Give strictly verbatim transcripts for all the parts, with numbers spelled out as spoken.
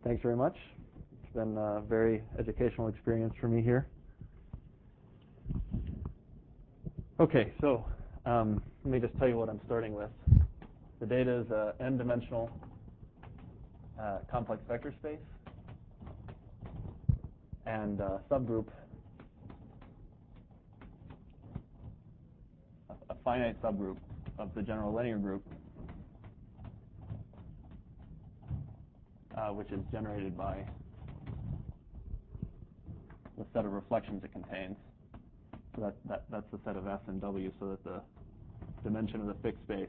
thanks very much. It's been a very educational experience for me here. Okay, so um, let me just tell you what I'm starting with. The data is an n-dimensional uh, complex vector space and a subgroup, a, a finite subgroup of the general linear group, uh, which is generated by the set of reflections it contains. So that, that, that's the set of S and W, so that the dimension of the fixed space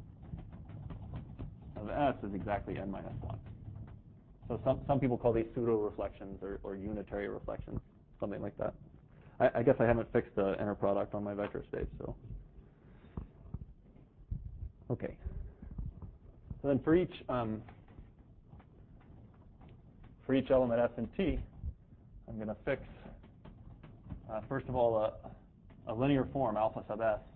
of S is exactly n minus one. So some, some people call these pseudo-reflections or, or unitary reflections, something like that. I, I guess I haven't fixed the inner product on my vector space, so. Okay. So then for each, um, for each element S and T, I'm going to fix, uh, first of all, a, a linear form, alpha sub S,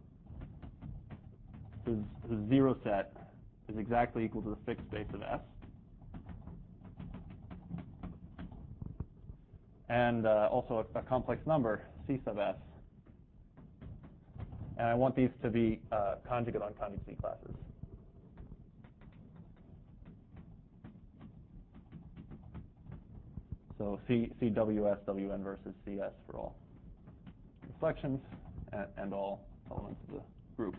whose, whose zero set is exactly equal to the fixed space of S. And uh, also a, a complex number, C sub S. And I want these to be uh, conjugate on conjugacy classes. So C, C W S, W N versus C S for all reflections and, and all elements of the group.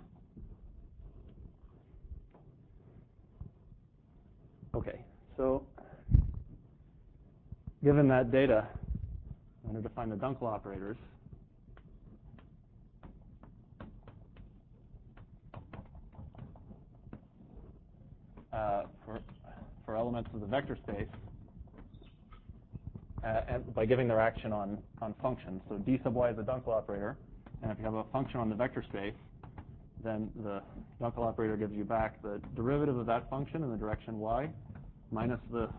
Okay, so given that data, I'm going to define the Dunkel operators. Uh, for, for elements of the vector space, uh, and by giving their action on, on functions. So d sub y is a Dunkel operator, and if you have a function on the vector space, then the Dunkel operator gives you back the derivative of that function in the direction y minus the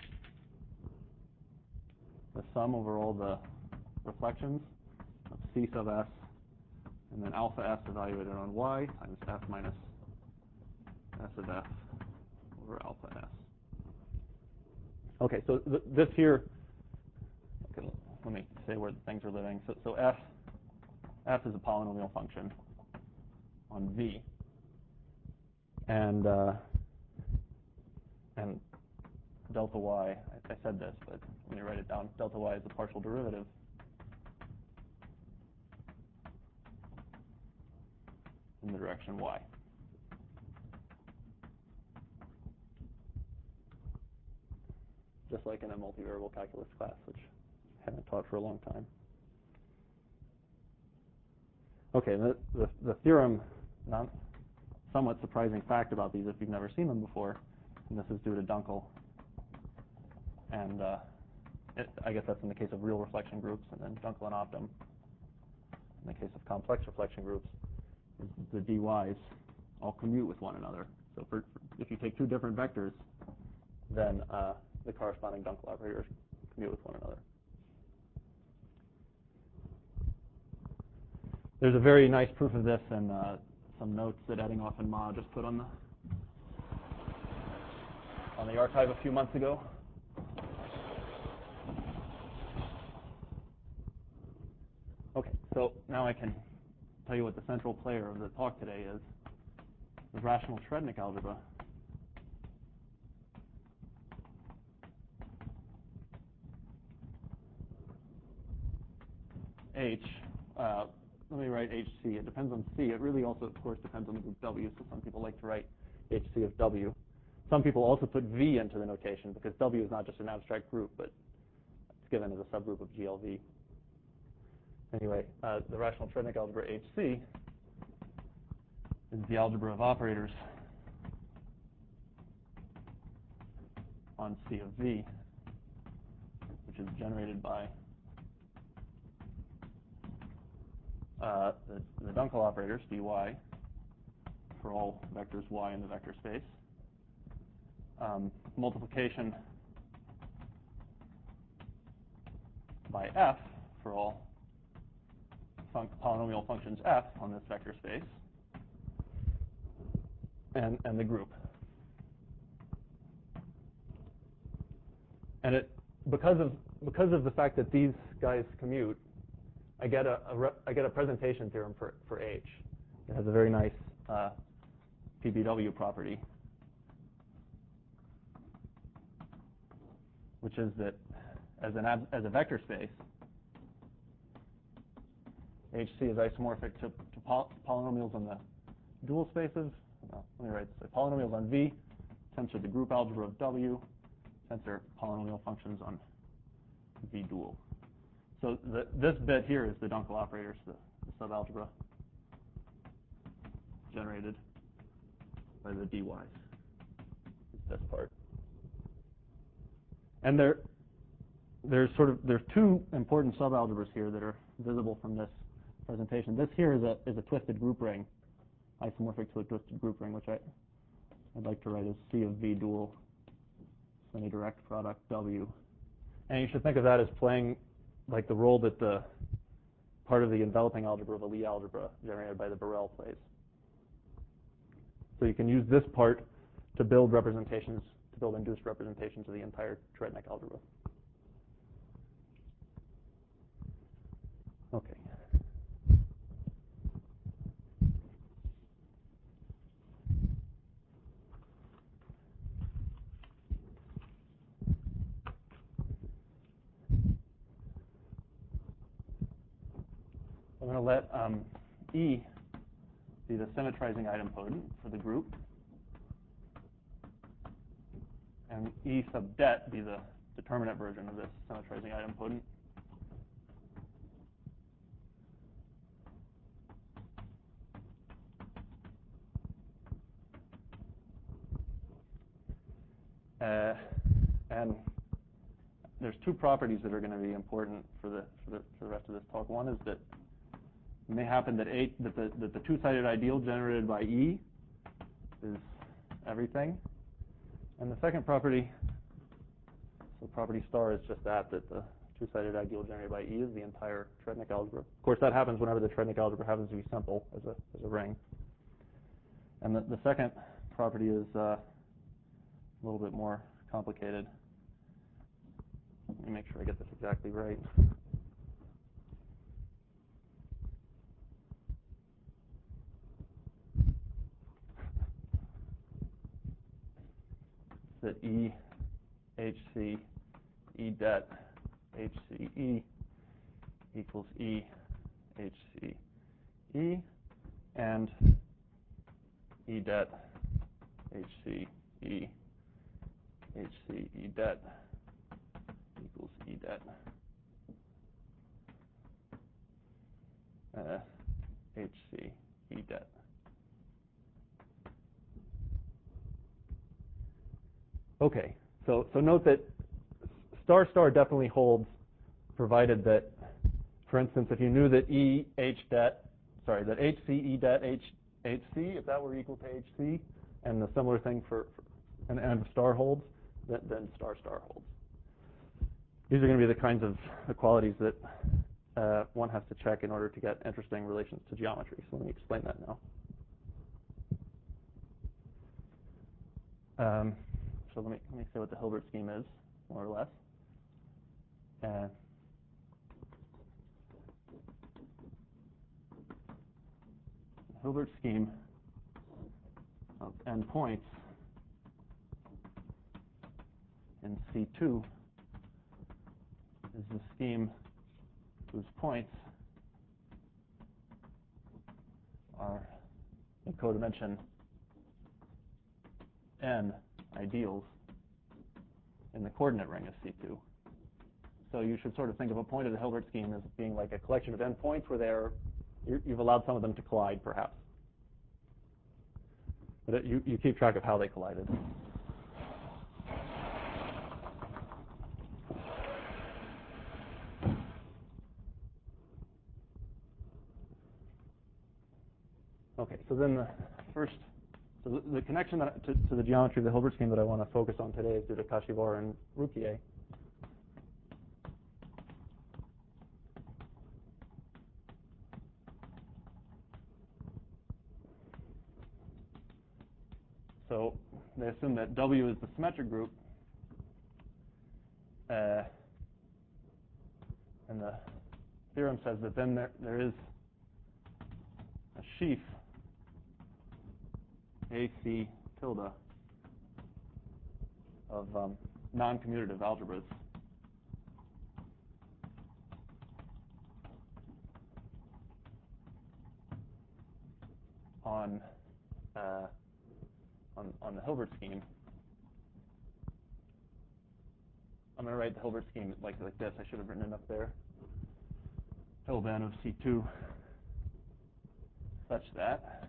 the sum over all the reflections of C sub S, and then alpha S evaluated on y times F minus S of F over alpha S. Okay, so th this here, okay, let me say where things are living. So, so F, F is a polynomial function on V, and uh, and delta y, I, I said this, but let me write it down. Delta y is the partial derivative in the direction y. Just like in a multivariable calculus class, which I haven't taught for a long time. Okay, the, the, the theorem, not somewhat surprising fact about these if you've never seen them before, and this is due to Dunkel. And uh, it, I guess that's in the case of real reflection groups, and then Dunkel and Optum. In the case of complex reflection groups, the D Ys all commute with one another. So for, for, if you take two different vectors, then uh, the corresponding Dunkel operators commute with one another. There's a very nice proof of this in uh, some notes that Eddinghoff and Ma just put on the on the archive a few months ago. Okay, so now I can tell you what the central player of the talk today is, the rational Srednik algebra. H, uh, let me write H C. It depends on C. It really also, of course, depends on the group W, so some people like to write H C of W. Some people also put V into the notation because W is not just an abstract group, but it's given as a subgroup of G L V. Anyway, uh, the rational Srednik algebra H C is the algebra of operators on C of V, which is generated by uh, the, the Dunkel operators, dy, for all vectors y in the vector space, um, multiplication by f for all func polynomial functions f on this vector space, and, and the group. And it because of because of the fact that these guys commute, I get a, a re, I get a presentation theorem for for H. It has a very nice uh, P B W property, which is that as an ab, as a vector space, H C is isomorphic to, to poly, polynomials on the dual spaces. Well, let me write this. Polynomials on V tensor the group algebra of W, tensor polynomial functions on V dual. So the, this bit here is the Dunkel operators, the, the subalgebra generated by the dy's. This part. And there, there's sort of there's two important subalgebras here that are visible from this presentation. This here is a is a twisted group ring, isomorphic to a twisted group ring, which I I'd like to write as C of V dual semi-direct product W. And you should think of that as playing like the role that the part of the enveloping algebra of a Lie algebra generated by the Borel plays. So you can use this part to build representations, to build induced representations of the entire Trednik algebra. Okay. I'm going to let um, E be the symmetrizing idempotent for the group, and E sub det be the determinate version of this symmetrizing idempotent. Uh, and there's two properties that are going to be important for the, for the for the rest of this talk. One is that it may happen that, eight, that the that the two-sided ideal generated by E is everything, and the second property, so property star, is just that that the two-sided ideal generated by E is the entire Trednik algebra. Of course, that happens whenever the Trednik algebra happens to be simple as a as a ring. And the, the second property is uh, a little bit more complicated. Let me make sure I get this exactly right. That E H C E det H C E equals E H C E, and E det H C E H C E det equals E det uh, H C E det. Okay, so so note that star star definitely holds, provided that, for instance, if you knew that E H det, sorry, that H C E det H H C, if that were equal to H C, and the similar thing for, for and, and star holds, then, then star star holds. These are going to be the kinds of equalities that uh, one has to check in order to get interesting relations to geometry. So let me explain that now. Um, so let me let me say what the Hilbert scheme is, more or less. Uh, the Hilbert scheme of n points in C two is the scheme whose points are in codimension n ideals in the coordinate ring of C two. So you should sort of think of a point of the Hilbert scheme as being like a collection of n points where they're, you've allowed some of them to collide, perhaps. But it, you, you keep track of how they collided. Okay, so then the first, so the, the connection that, to, to the geometry of the Hilbert scheme that I want to focus on today is due to Kashibara and Ruquier. So they assume that W is the symmetric group, uh, and the theorem says that then there, there is a sheaf A C tilde of um, non-commutative algebras on uh, on on the Hilbert scheme. I'm going to write the Hilbert scheme like like this. I should have written it up there. Hilbert of C two such that.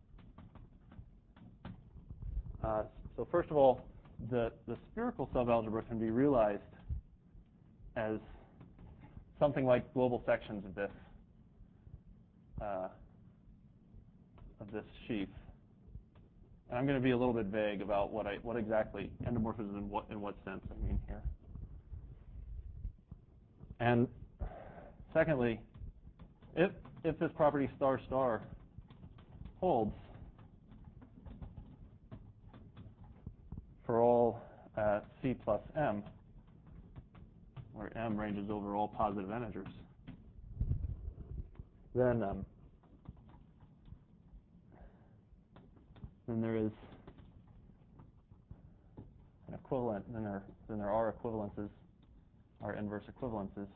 Uh, so first of all, the the spherical subalgebra can be realized as something like global sections of this uh, of this sheaf. And I'm going to be a little bit vague about what I what exactly endomorphism in what in what sense I mean here. And secondly, if if this property star star holds for all uh, C plus M, where M ranges over all positive integers, then um, then there is an equivalent. Then there then there are equivalences, are inverse equivalences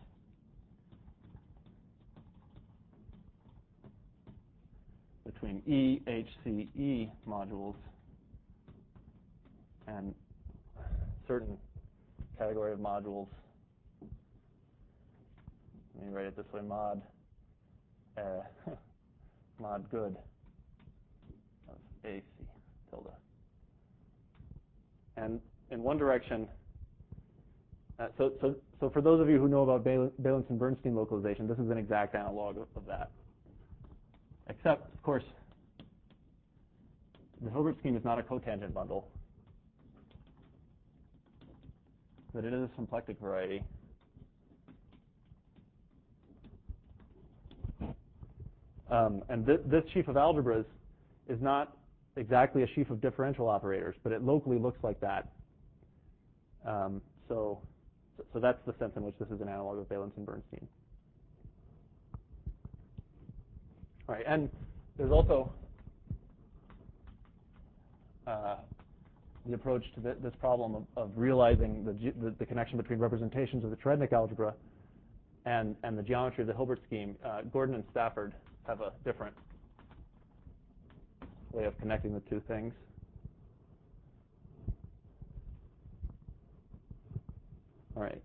between E H C E modules and certain category of modules. Let me write it this way: mod uh, mod good of A C tilde. And in one direction, uh, so so so for those of you who know about Beilinson-Bernstein localization, this is an exact analog of, of that. Except, of course, the Hilbert scheme is not a cotangent bundle, but it is a symplectic variety. Um, and th this sheaf of algebras is not exactly a sheaf of differential operators, but it locally looks like that. Um, so, so that's the sense in which this is an analog of Beilinson-Bernstein. All right, and there's also uh, the approach to the, this problem of, of realizing the, the, the connection between representations of the Cherednik algebra and, and the geometry of the Hilbert scheme. Uh, Gordon and Stafford have a different way of connecting the two things. All right.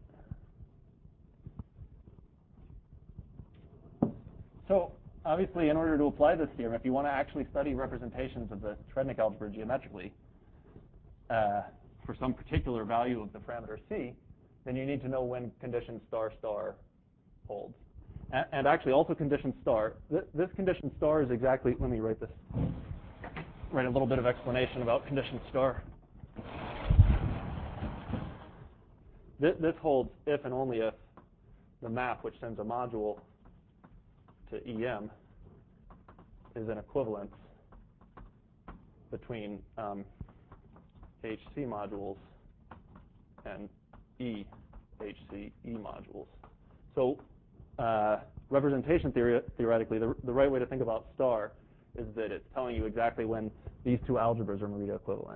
So obviously, in order to apply this theorem, if you want to actually study representations of the Cherednik algebra geometrically uh, for some particular value of the parameter C, then you need to know when condition star star holds. And, and actually, also condition star. Th this condition star is exactly. Let me write this. Write a little bit of explanation about condition star. This, this holds if and only if the map which sends a module to E M is an equivalence between um, H C modules and E H C E modules. So uh, representation theory, theoretically, the, the right way to think about star is that it's telling you exactly when these two algebras are Morita equivalent.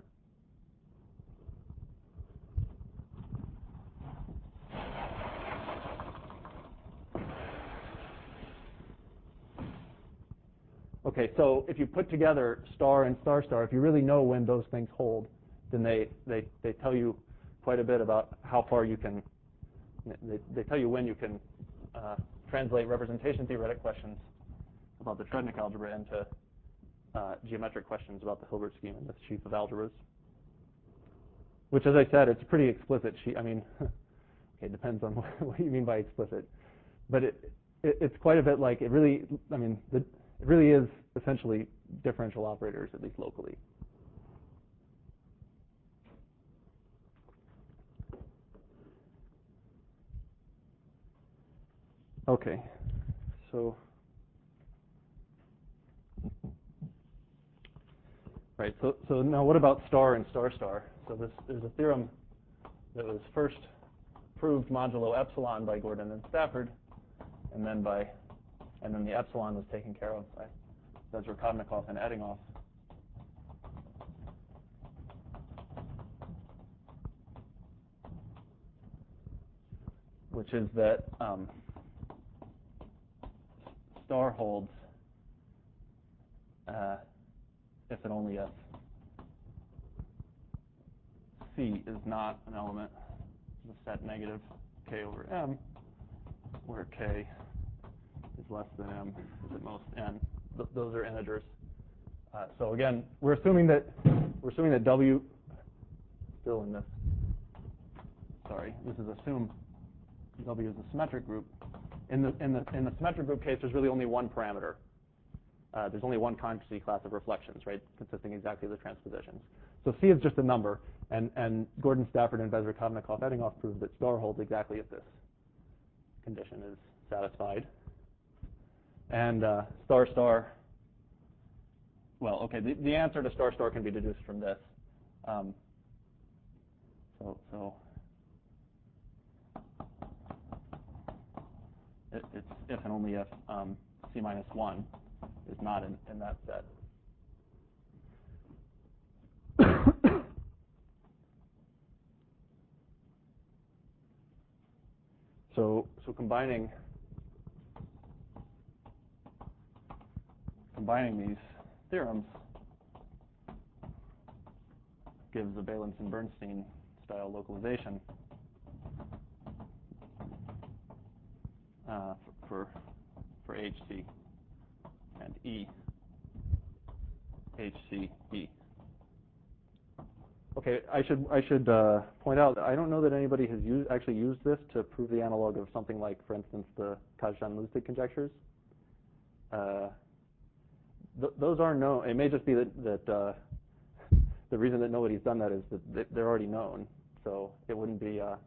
Okay, so if you put together star and star star, if you really know when those things hold, then they, they, they tell you quite a bit about how far you can, they, they tell you when you can uh, translate representation theoretic questions about the Cherednik algebra into uh, geometric questions about the Hilbert scheme and this sheaf of algebras. Which, as I said, it's a pretty explicit sheaf. I mean, okay, it depends on what, what you mean by explicit. But it, it, it's quite a bit like, it really, I mean, the, it really is essentially differential operators, at least locally. Okay, so, right, so, so now what about star and star star? So this, there's a theorem that was first proved modulo epsilon by Gordon and Stafford, and then by, and then the epsilon was taken care of by Bezrekhovnikov and Eddinghoff. Which is that um, star holds uh, if and only if C is not an element of the set negative K over M, where K is less than M is at most N. Th those are integers. Uh, so again, we're assuming that we're assuming that W still in this. Sorry, this is assume W is a symmetric group. In the in the in the symmetric group case, there's really only one parameter. Uh, there's only one conjugacy class of reflections, right, consisting exactly of the transpositions. So C is just a number, and and Gordon, Stafford, and Bezrekhovnikov, Eddinghoff proved that star holds exactly if this condition is satisfied. And uh, star star. Well, okay, the, the answer to star star can be deduced from this. Um, so so. It, it's if and only if um, C minus one is not in, in that set. so so combining combining these theorems gives the Beilinson-Bernstein style localization Uh, for, for H C and E, H C E. Okay, I should I should uh, point out that I don't know that anybody has used, actually used this to prove the analog of something like, for instance, the Kazhdan-Lustig conjectures. Uh, th those are known. It may just be that, that uh, the reason that nobody's done that is that they're already known. So it wouldn't be. Uh,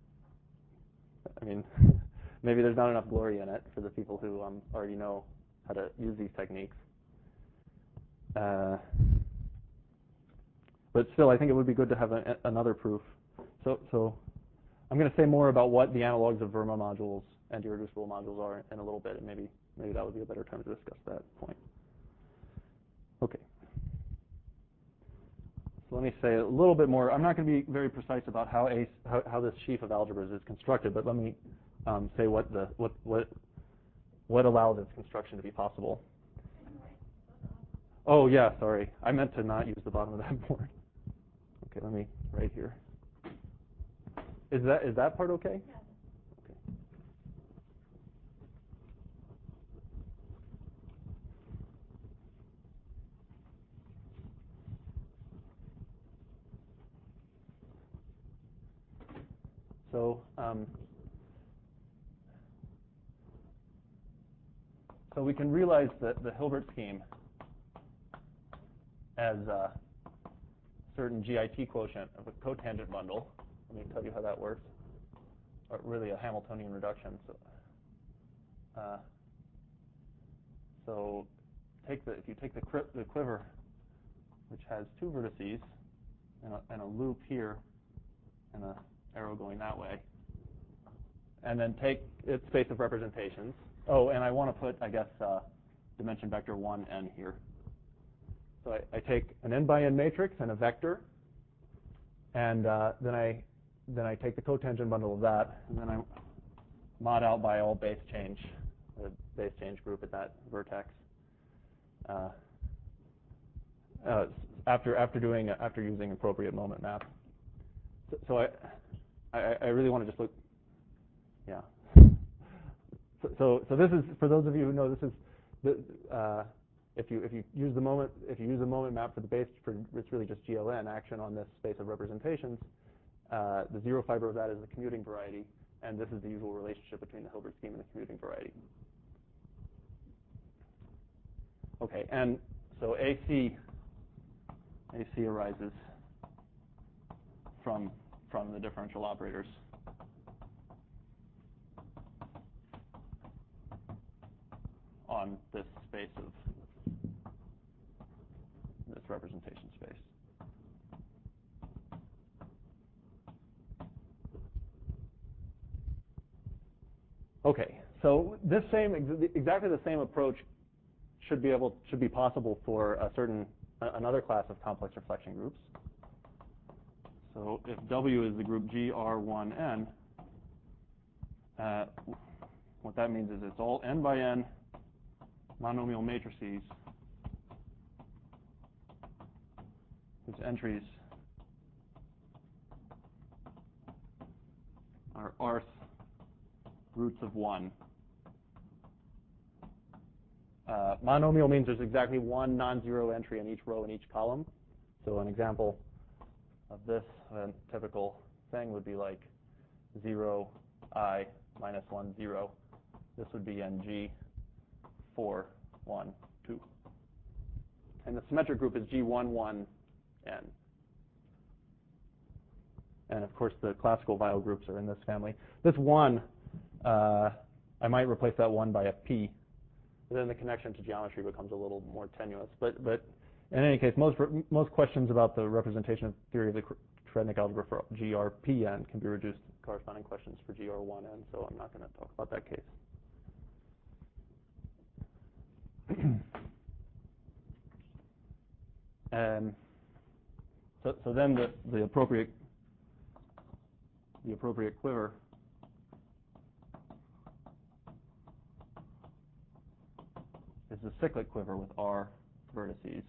I mean. Maybe there's not enough glory in it for the people who um, already know how to use these techniques. Uh, but still, I think it would be good to have a, another proof. So, so I'm going to say more about what the analogs of Verma modules and irreducible modules are in a little bit, and maybe maybe that would be a better time to discuss that point. Okay. So let me say a little bit more. I'm not going to be very precise about how a how, how this sheaf of algebras is constructed, but let me Um, say what the what what what allows its construction to be possible. Oh yeah, sorry, I meant to not use the bottom of that board. Okay, let me right here. Is that is that part okay? Okay. So. Um, So we can realize that the Hilbert scheme as a certain G I T quotient of a cotangent bundle. Let me tell you how that works. Or really a Hamiltonian reduction. So, uh, so take the if you take the, the quiver, which has two vertices and a, and a loop here and an arrow going that way, and then take its space of representations. Oh, and I want to put, I guess, uh, dimension vector one n here. So I, I take an n by n matrix and a vector, and uh, then I then I take the cotangent bundle of that, and then I mod out by all base change, the base change group at that vertex. Uh, uh, after after doing after using appropriate moment map. So, so I, I I really want to just look, yeah. So, so this is, for those of you who know, this is the, uh, if you if you use the moment if you use the moment map for the base, for it's really just G L N action on this space of representations. Uh, the zero fiber of that is the commuting variety, and this is the usual relationship between the Hilbert scheme and the commuting variety. Okay, and so A C A C arises from from the differential operators. On this space of this representation space. Okay, so this same exactly the same approach should be able should be possible for a certain another class of complex reflection groups. So if W is the group G R one N, uh, what that means is it's all n by n monomial matrices whose entries are rth roots of one. Uh, monomial means there's exactly one non-zero entry in each row in each column. So an example of this, a typical thing would be like zero, I, minus one, zero. This would be N G, four, one, two. And the symmetric group is G one, one, N. And of course, the classical Weyl groups are in this family. This one, uh, I might replace that one by a P. Then the connection to geometry becomes a little more tenuous. But, but in any case, most most questions about the representation of theory of the Trednik algebra for G R P N can be reduced to corresponding questions for G R one N, so I'm not going to talk about that case. And so, so then the, the appropriate the appropriate quiver is the cyclic quiver with R vertices.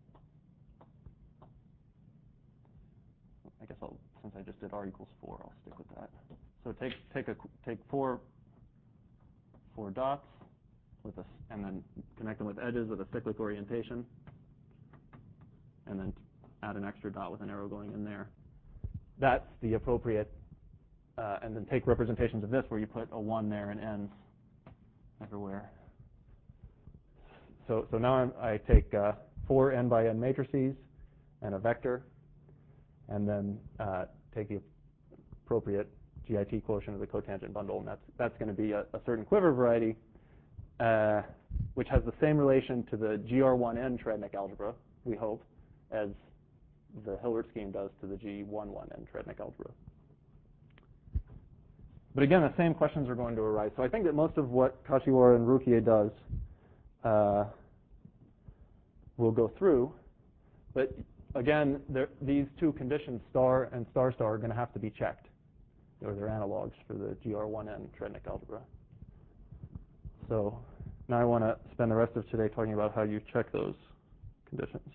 I guess I'll, since I just did R equals four, I'll stick with that. So take take a take four four dots with a, and then connect them with edges with a cyclic orientation, and then add an extra dot with an arrow going in there. That's the appropriate, uh, and then take representations of this where you put a one there and ends everywhere. So, so now I'm, I take uh, four n by n matrices and a vector, and then uh, take the appropriate G I T quotient of the cotangent bundle, and that's that's going to be a, a certain quiver variety, uh, which has the same relation to the G R one N Trednik algebra, we hope, as the Hilbert scheme does to the G one one N Trednik algebra. But again, the same questions are going to arise. So I think that most of what Kashiwara and Rukiye does Uh, we'll go through, but again, there, these two conditions, star and star star, are going to have to be checked, or they're analogs for the G R one N Trednik algebra. So now I want to spend the rest of today talking about how you check those conditions.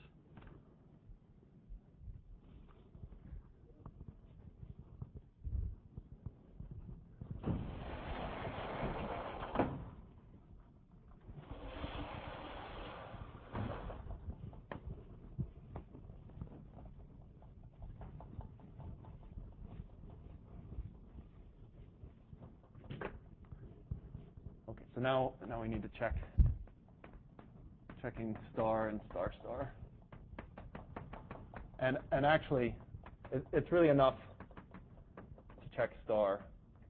So now, now we need to check checking star and star star. And and actually, it, it's really enough to check star.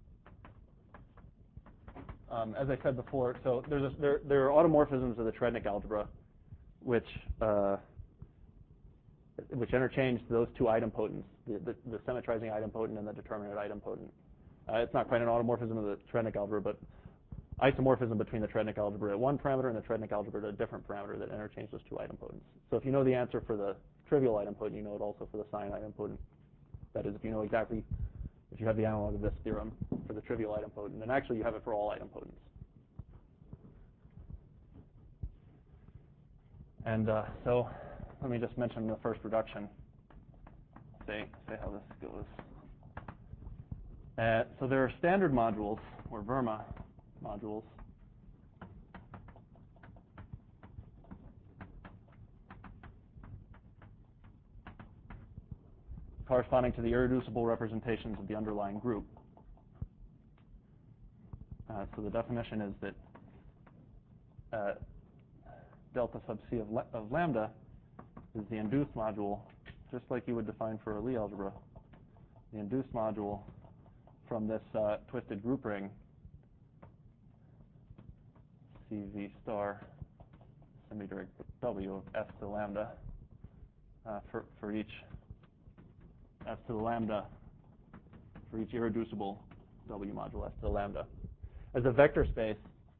Um, as I said before, so there's a, there there are automorphisms of the Trednik algebra, which uh, which interchange those two idempotents, the, the, the symmetrizing idempotent and the determinate idempotent. Uh, it's not quite an automorphism of the Trednik algebra, but isomorphism between the Trednik algebra at one parameter and the Trednik algebra at a different parameter that interchange those two idempotents. So if you know the answer for the trivial idempotent, you know it also for the sine idempotent. That is, if you know exactly, if you have the analog of this theorem for the trivial idempotent, and actually you have it for all idempotents. And uh, so let me just mention the first reduction, say, say how this goes. Uh, so there are standard modules, or Verma modules, corresponding to the irreducible representations of the underlying group. Uh, so the definition is that uh, delta sub c of, of lambda is the induced module, just like you would define for a Lie algebra, the induced module from this uh, twisted group ring C V star symmetric W of S to lambda uh, for, for each S to the lambda for each irreducible W module S to the lambda. as a vector space,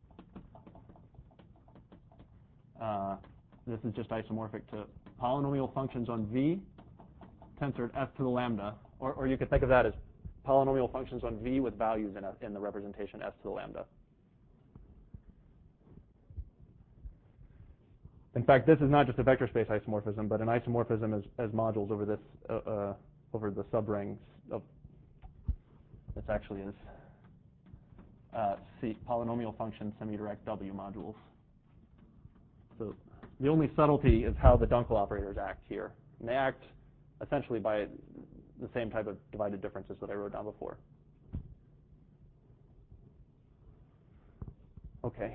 uh, this is just isomorphic to polynomial functions on V tensored f to the lambda, or, or you could think of that as polynomial functions on V with values in, a, in the representation s to the lambda. In fact, this is not just a vector space isomorphism, but an isomorphism as, as modules over this uh, uh, over the subrings of. This actually is uh, C polynomial function semi-direct W modules. So the only subtlety is how the Dunkel operators act here, and they act essentially by the same type of divided differences that I wrote down before. Okay.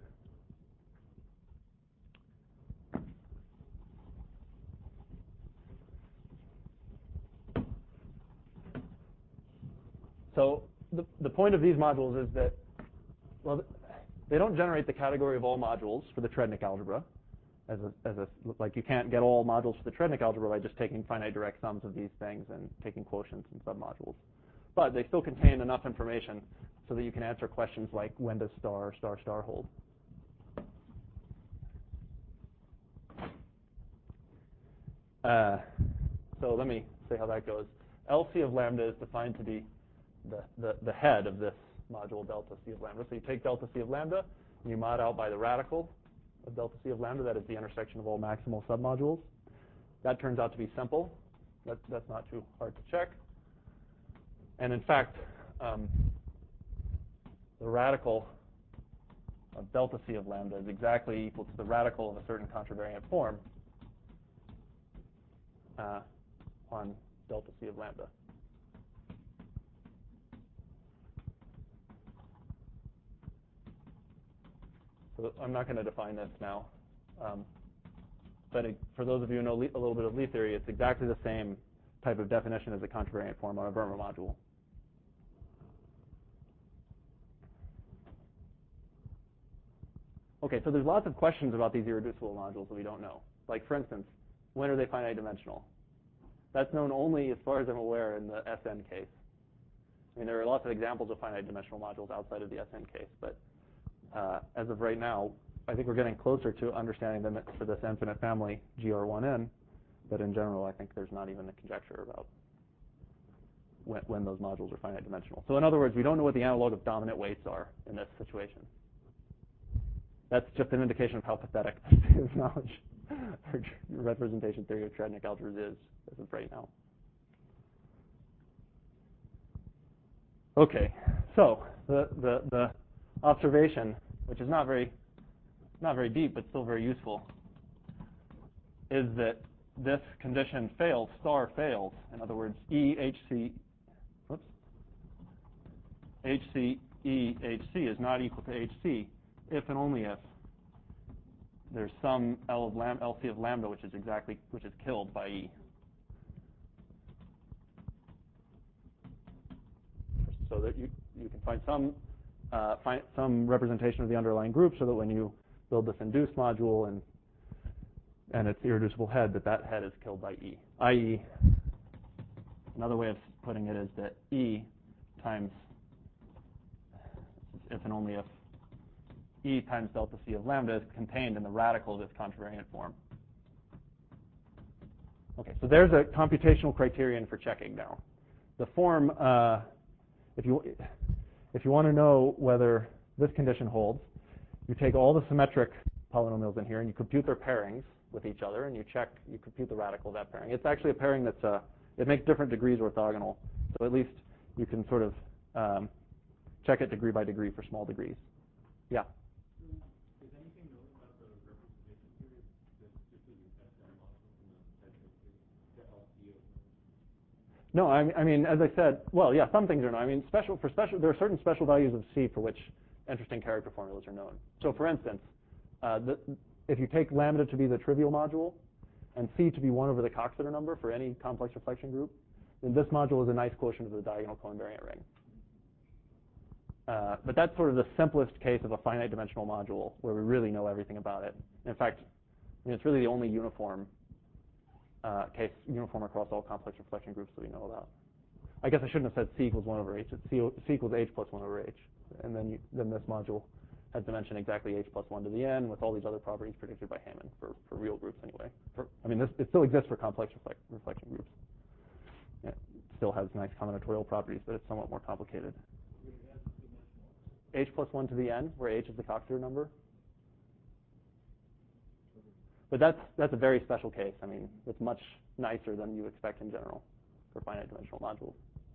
So the, the point of these modules is that, well, they don't generate the category of all modules for the Trednik algebra. As a, as a, like you can't get all modules for the Trednik algebra by just taking finite direct sums of these things and taking quotients and submodules. But they still contain enough information so that you can answer questions like when does star, star, star hold. Uh, so let me say how that goes. L C of lambda is defined to be the, the, the head of this module delta C of lambda. So you take delta C of lambda and you mod out by the radical of delta C of lambda. That is the intersection of all maximal submodules. That turns out to be simple. That, that's not too hard to check. And in fact, um, the radical of delta C of lambda is exactly equal to the radical of a certain contravariant form uh, on delta C of lambda. So I'm not going to define this now. Um, but it, for those of you who know a little bit of Lie theory, it's exactly the same type of definition as a contravariant form on a Verma module. Okay, so there's lots of questions about these irreducible modules that we don't know. Like, for instance, when are they finite dimensional? That's known only, as far as I'm aware, in the S N case. I mean, there are lots of examples of finite dimensional modules outside of the S N case, but uh, as of right now, I think we're getting closer to understanding them for this infinite family G R one N, but in general, I think there's not even a conjecture about when, when those modules are finite dimensional. So in other words, we don't know what the analog of dominant weights are in this situation. That's just an indication of how pathetic this knowledge or representation theory of Trednik algebras is as of right now. Okay, so the, the, the observation, which is not very, not very deep but still very useful, is that this condition fails, star fails. In other words, E, H, C, whoops, H, C, E, H, C is not equal to H, C if and only if there's some L of lambda, L C of lambda, which is exactly, which is killed by E. So that you, you can find some, uh, find some representation of the underlying group so that when you build this induced module and and its irreducible head, that that head is killed by E. that is, another way of putting it is that E times, if and only if, E times delta C of lambda is contained in the radical of this contravariant form. Okay, so there's a computational criterion for checking now. The form, uh, if you if you want to know whether this condition holds, you take all the symmetric polynomials in here and you compute their pairings with each other, and you check, you compute the radical of that pairing. It's actually a pairing that's, uh, it makes different degrees orthogonal, so at least you can sort of um, check it degree by degree for small degrees. Yeah? Is anything known about the representation theory that's just in the S N model from the the L C of? No, I, I mean, as I said, well, yeah, some things are known. I mean, special for special, there are certain special values of C for which interesting character formulas are known. So, for instance, uh, the, if you take lambda to be the trivial module and C to be one over the Coxeter number for any complex reflection group, then this module is a nice quotient of the diagonal covariant ring. Uh, but that's sort of the simplest case of a finite dimensional module where we really know everything about it. In fact, I mean, it's really the only uniform uh, case, uniform across all complex reflection groups that we know about. I guess I shouldn't have said C equals one over H. It's C, C equals H plus one over H. And then, you, then this module has dimension exactly H plus one to the n with all these other properties predicted by Hammond for, for real groups anyway. For, I mean, this, it still exists for complex reflect, reflection groups. It still has nice combinatorial properties, but it's somewhat more complicated. H plus one to the n, where H is the Cox-Theory number. But that's, that's a very special case. I mean, it's much nicer than you expect in general for finite dimensional modules.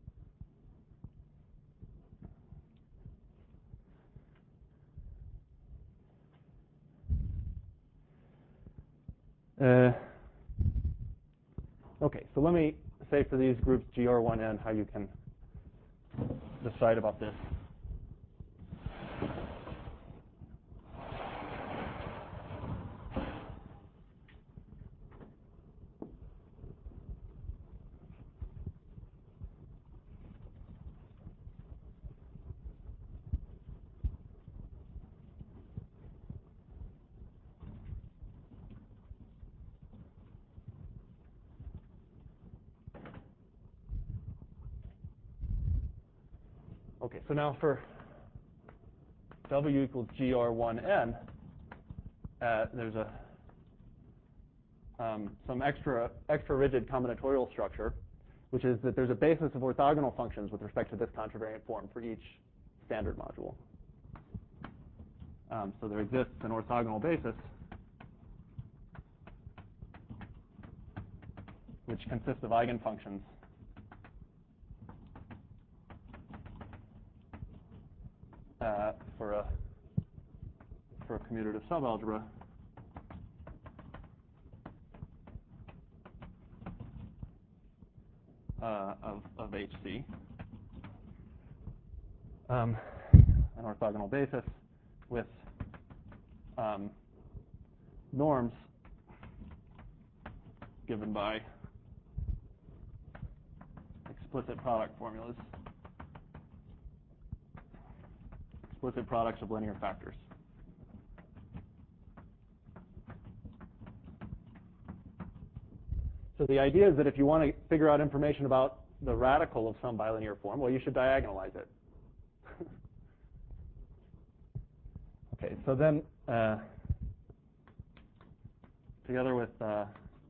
Uh, okay, so let me say for these groups G R one n how you can decide about this. Okay, so now for W equals G R one n, uh, there's a um, some extra extra rigid combinatorial structure, which is that there's a basis of orthogonal functions with respect to this contravariant form for each standard module. Um, so there exists an orthogonal basis which consists of eigenfunctions Uh, for a for a commutative subalgebra uh, of of H C, um, an orthogonal basis with um, norms given by explicit product formulas. Explicit products of linear factors. So the idea is that if you want to figure out information about the radical of some bilinear form, well, you should diagonalize it. Okay, so then uh, together with uh,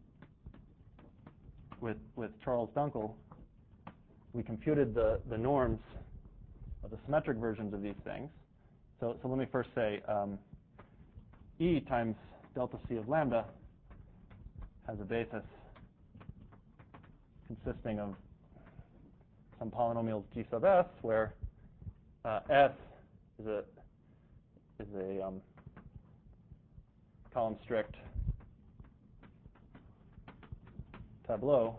with with Charles Dunkel, we computed the the norms of the symmetric versions of these things. So, so let me first say um, E times delta C of lambda has a basis consisting of some polynomials G sub S, where uh, S is a is a um, column strict tableau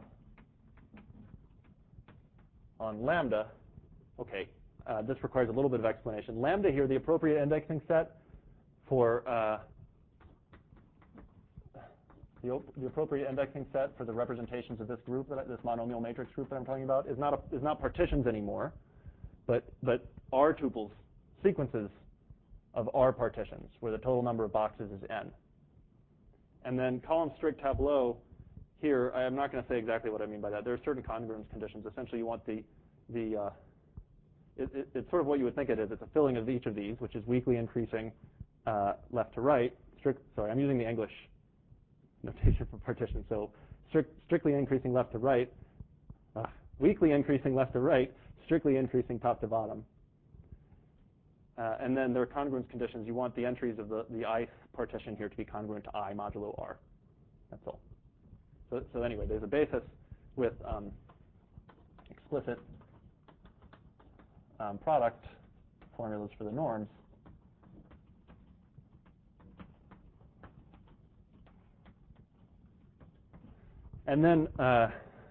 on lambda. Okay. Uh, this requires a little bit of explanation. Lambda here, the appropriate indexing set for uh, the, the appropriate indexing set for the representations of this group, that I, this monomial matrix group that I'm talking about, is not a, is not partitions anymore, but but R tuples, sequences of R partitions, where the total number of boxes is n. And then column strict tableau here, I am not going to say exactly what I mean by that. There are certain congruence conditions. Essentially, you want the the uh, It, it, it's sort of what you would think it is. It's a filling of each of these, which is weakly increasing uh, left to right. Strict, sorry, I'm using the English notation for partition. So strict, strictly increasing left to right, uh, weakly increasing left to right, strictly increasing top to bottom. Uh, and then there are congruence conditions. You want the entries of the, the ith partition here to be congruent to I modulo R. That's all. So, so anyway, there's a basis with um, explicit Um, product formulas for the norms. And then uh,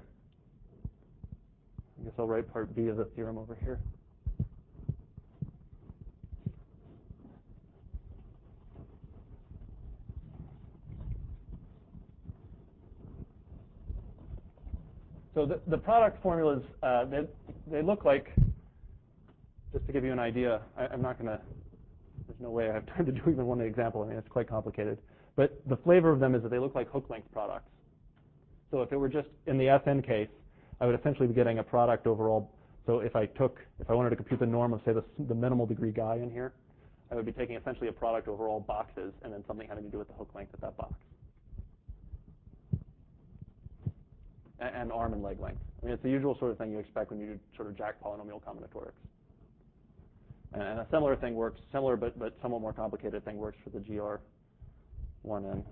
I guess I'll write part B of the theorem over here. So the, the product formulas, uh, they, they look like, just to give you an idea, I, I'm not going to, there's no way I have time to do even one example. I mean, it's quite complicated. But the flavor of them is that they look like hook length products. So if it were just in the S N case, I would essentially be getting a product over all. So if I took, if I wanted to compute the norm of, say, the, the minimal degree guy in here, I would be taking essentially a product over all boxes and then something having to do with the hook length of that box. And, and arm and leg length. I mean, it's the usual sort of thing you expect when you do sort of Jack polynomial combinatorics. And, and a similar thing works, similar but, but somewhat more complicated thing works for the G R one N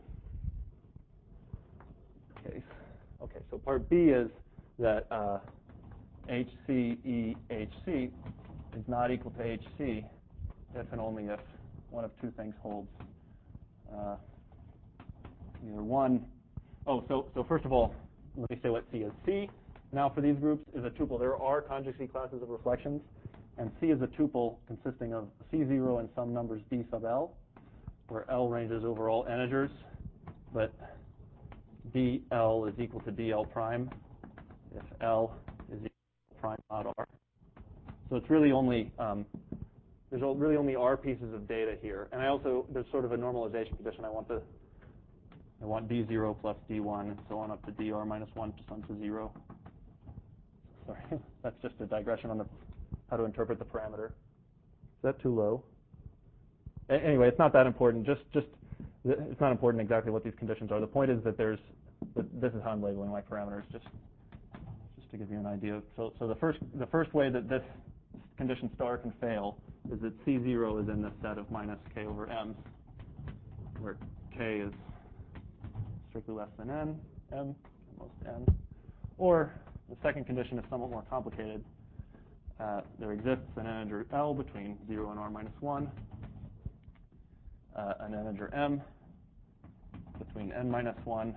case. Okay, so part B is that uh, H C E H C is not equal to H C if and only if one of two things holds. Uh, either one, oh, so, so first of all, let me say what C is. C, now for these groups, is a tuple. There are conjugacy classes of reflections, and C is a tuple consisting of C zero and some numbers D sub L, where L ranges over all integers, but D L is equal to D L prime if L is equal to prime not R. So it's really only, um, there's really only R pieces of data here. And I also, there's sort of a normalization condition. I want the, I want D zero plus D one and so on up to D R minus one to sum to zero. Sorry, that's just a digression on the, how to interpret the parameter. Is that too low? A anyway, it's not that important. Just, just, it's not important exactly what these conditions are. The point is that there's, that this is how I'm labeling my parameters, just, just to give you an idea. So, so the first, the first way that this condition star can fail is that C zero is in this set of minus K over M, where K is strictly less than N, M, most N. Or the second condition is somewhat more complicated. Uh, there exists an integer L between zero and R minus one, uh, an integer M between N minus one,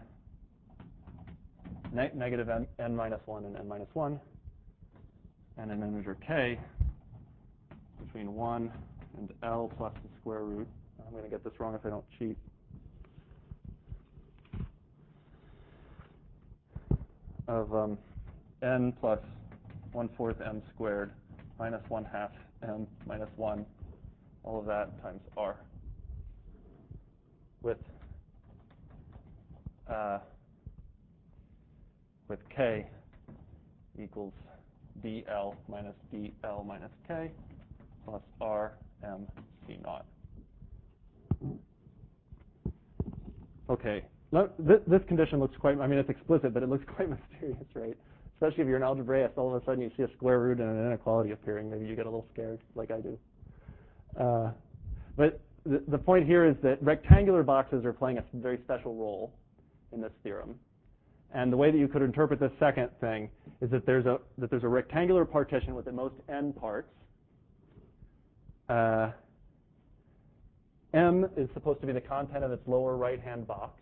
ne negative N, N minus one and N minus one, and an integer K between one and L plus the square root. I'm going to get this wrong if I don't cheat. Of um, N plus one fourth M squared minus one half M minus one, all of that times R, with uh, with K equals D L minus D L minus K plus R M C naught. Okay, this, this condition looks quite, I mean, it's explicit, but it looks quite mysterious, right? Especially if you're an algebraist, all of a sudden you see a square root and an inequality appearing. Maybe you get a little scared, like I do. Uh, but the, the point here is that rectangular boxes are playing a very special role in this theorem. And the way that you could interpret this second thing is that there's a, that there's a rectangular partition with at most n parts. Uh, M is supposed to be the content of its lower right-hand box.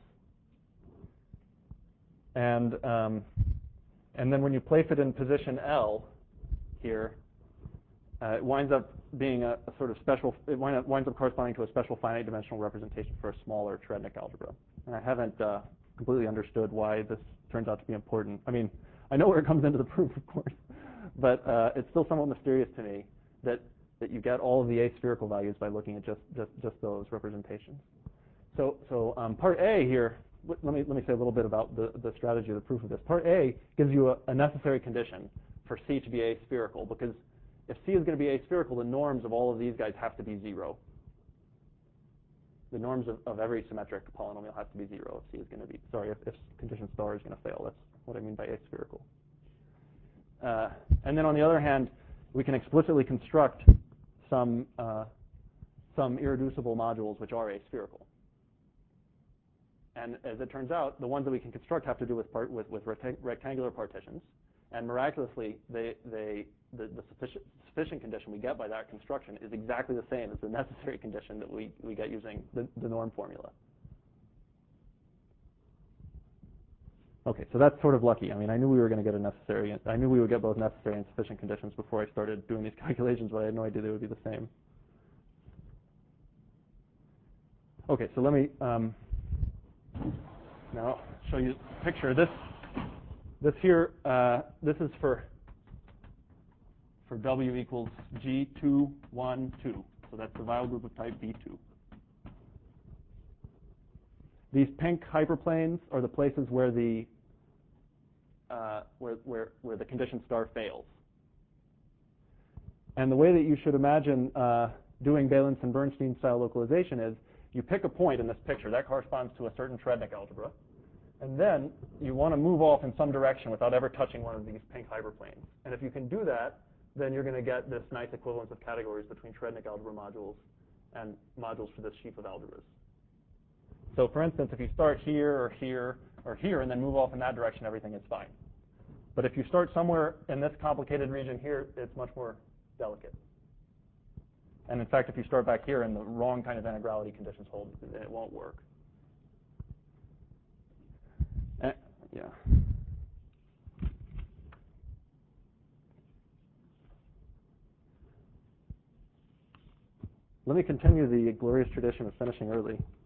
And, um, and then when you place it in position L here, uh, it winds up being a, a sort of special, it wind up, winds up corresponding to a special finite dimensional representation for a smaller Cherednik algebra. And I haven't uh, completely understood why this turns out to be important. I mean, I know where it comes into the proof, of course, but uh, it's still somewhat mysterious to me that that you get all of the aspherical values by looking at just just, just those representations. So so um, part A here, let me let me say a little bit about the, the strategy of the proof of this. Part A gives you a, a necessary condition for C to be aspherical, because if C is going to be aspherical, the norms of all of these guys have to be zero. The norms of, of every symmetric polynomial have to be zero if C is going to be, sorry, if, if condition star is going to fail. That's what I mean by aspherical. Uh, and then on the other hand, we can explicitly construct some uh, some irreducible modules which are aspherical. And as it turns out, the ones that we can construct have to do with part, with, with rectang rectangular partitions. And miraculously, they they the, the sufficient sufficient condition we get by that construction is exactly the same as the necessary condition that we we get using the, the norm formula. Okay, so that's sort of lucky. I mean, I knew we were going to get a necessary, I knew we would get both necessary and sufficient conditions before I started doing these calculations, but I had no idea they would be the same. Okay, so let me um, now show you a picture. This, this here, uh, this is for for W equals G two, one, two. So that's the Weyl group of type B two. These pink hyperplanes are the places where the uh, where, where, where the condition star fails. And the way that you should imagine uh, doing Beilinson-Bernstein style localization is you pick a point in this picture. That corresponds to a certain Treadnik algebra. And then you want to move off in some direction without ever touching one of these pink hyperplanes. And if you can do that, then you're going to get this nice equivalence of categories between Treadnik algebra modules and modules for this sheaf of algebras. So for instance, if you start here or here or here and then move off in that direction, everything is fine. But if you start somewhere in this complicated region here, it's much more delicate. And in fact, if you start back here and the wrong kind of integrality conditions hold, it won't work. Uh, yeah. Let me continue the glorious tradition of finishing early.